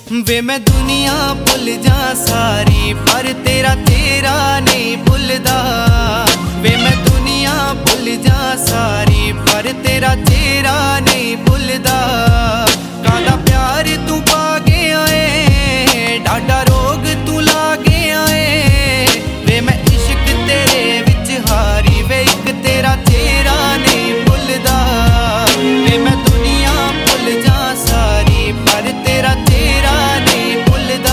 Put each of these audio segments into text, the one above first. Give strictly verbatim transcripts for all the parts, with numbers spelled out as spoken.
वे मैं दुनिया भुल जा सारी पर तेरा चेहरा नहीं भुलदा। वे मैं दुनिया भुल जा सारी पर तेरा चेहरा नहीं भुलदा। काला प्यार तू पा गया है, डाडा रोग तू ला गया है। वे मैं इश्क तेरे विच हारी, वे एक तेरा चेहरा नहीं भुलदा। वे मैं दुनिया भुल जा सारी पर तेरा चेहरा नहीं भुलदा।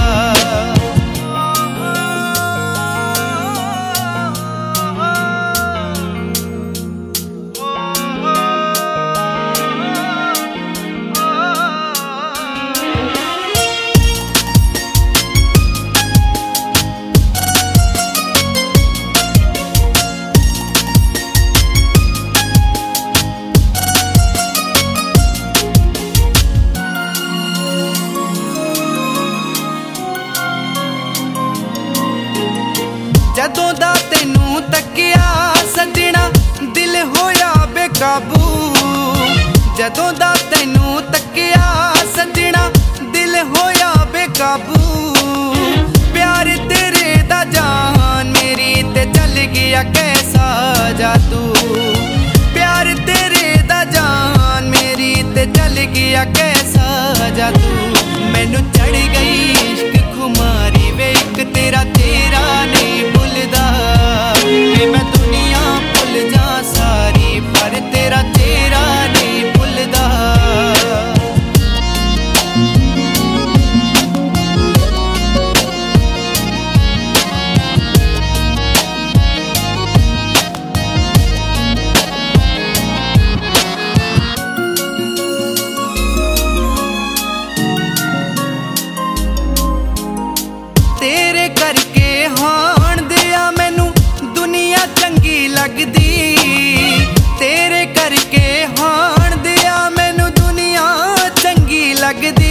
जदों दा तैनू तकिया सजना दिल होया बेकाबू। जदों दा तैनू तकिया सजना दिल होया बेकाबू। प्यार तेरे दा जान मेरी ते चल गया कैसा जादू। प्यार तेरे दा जान मेरी ते चल गया कैसा जादू। मैनू चढ़ गई इश्क खुमारी, वे एक तेरा तेरा नहीं भुलदा। वे मैं दुनिया भुल जा सारी पर तेरा तेरा नहीं भुलदा। तेरे करके हाण दिया मैनू दुनिया चंगी लगदी। तेरे करके हाण दिया मैनू दुनिया चंगी लगदी।